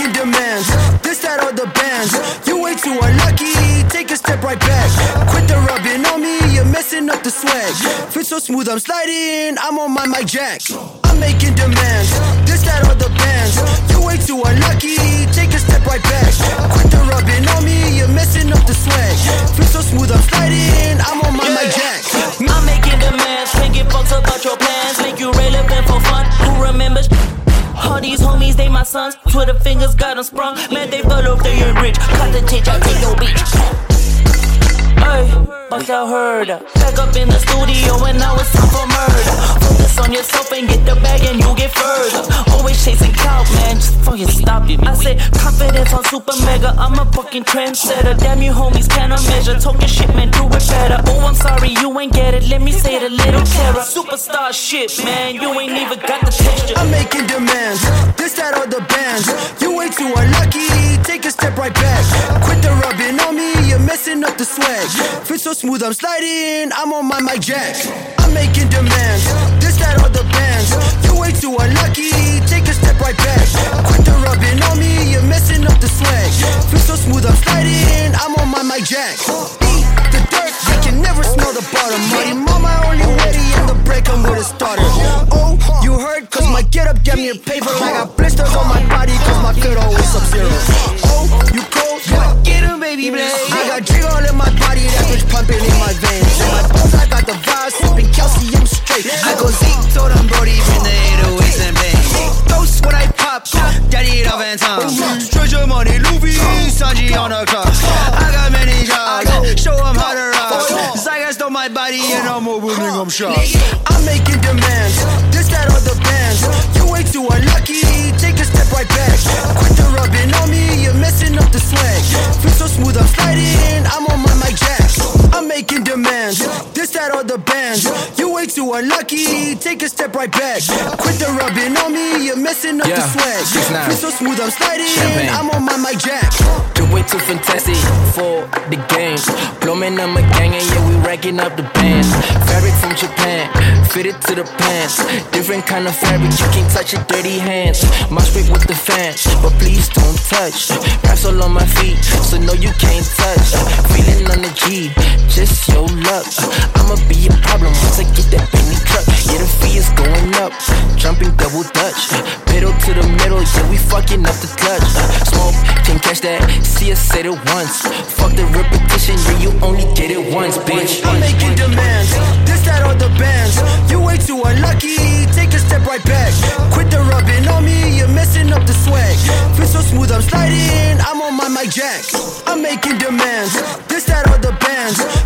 making demands. This, that, or the bands. You way too unlucky. Take a step right back. Quit the rubbing on me. You're messing up the swag. Fit so smooth, I'm sliding. I'm on my mic jack. I'm making demands. This, that, or the bands. You way too unlucky. Take a step right back. Quit the rubbing on me. You're messing up the swag. Fit so smooth, I'm sliding. I'm on my mic jack. I'm making demands. Can't give fucks about your plans. Make you relevant for fun. Who remembers? All these homies, they my sons. Twitter fingers got them sprung. Man, they follow, they ain't rich. Cut the titch, I take your bitch. Hey, but y'all heard her. Back up in the studio and now it's time for murder. Focus on yourself and get the bag and you get further. Always chasing clout, man, just fucking stop it. I said confidence on super mega. I'm a fucking trendsetter. Damn you homies cannot measure. Talking shit, man, do it better. Oh, I'm sorry, you ain't get it. Let me say it a little terror. Superstar shit, man, you ain't even got the texture. I'm making demands. This, that, or the bands. You way too unlucky. Take a step right back. Quit the rubbing on me. You're messing up the swag. Fit so smooth, I'm sliding. I'm on my mic jack. I'm making demands. This, that, or the bands. You way too unlucky. Take a step right back. Quit the rubbing on me. You're messing up the swag. Fit so smooth, I'm sliding. I'm on my mic jack. Eat the dirt, you can never smell the bottom. Muddy mama only ready in the break. I'm with a starter. Oh, you heard? Cause my get up get me a paper. I got blisters on my body. Cause my fit always sub-zero. Oh, you cold? Get him, baby, blade. I got jig all in my body. That bitch pumping in my veins. In my bones, I got the vibes. Sipping calcium straight. I go Zeke, told them Brody, bring the 808s and bang. Ghost when I pop, daddy it off and time. Stretch your money, Louis, Sanji on the clock. I got many jobs, show them how to rock. Zygas on my body and I'm opening them shots. I'm making demands, this, that, or the bands. You way too unlucky, take a step right back. Quit the rubbing on me, you're messing up the swag. Feel so smooth, I'm sliding, I'm on my mic jack. I'm making demands, this, that, or the bands. You way too unlucky, take a step right back. Quit the rubbing on me, you're messing up the swag. Feel so smooth, I'm sliding, I'm on my mic jack. You're way too fantastic for the game. Blowing up my gang and yeah, we racking up the bands. Fabric from Japan, fitted to the pants. Different kind of fabric, you can't touch it, dirty hands. My spit with the fans, but please don't touch. Raps all on my feet, so no you can't touch. Feeling on the G, just your luck. I'ma be a problem once I get that Bentley truck. Yeah, the fee is going up, jumping double dutch. Pedal to the middle, yeah, we fucking up the clutch. Smoke, can't catch that, see us say it once. Fuck the repetition, yeah, you only get it once, bitch. I'm making demands, this, that, or the bands. You way too unlucky, take a step right back. Quit the rubbing on me, you're messing up the swag. Feel so smooth, I'm sliding, I'm on my mic jack. I'm making demands, this, that, or the bands.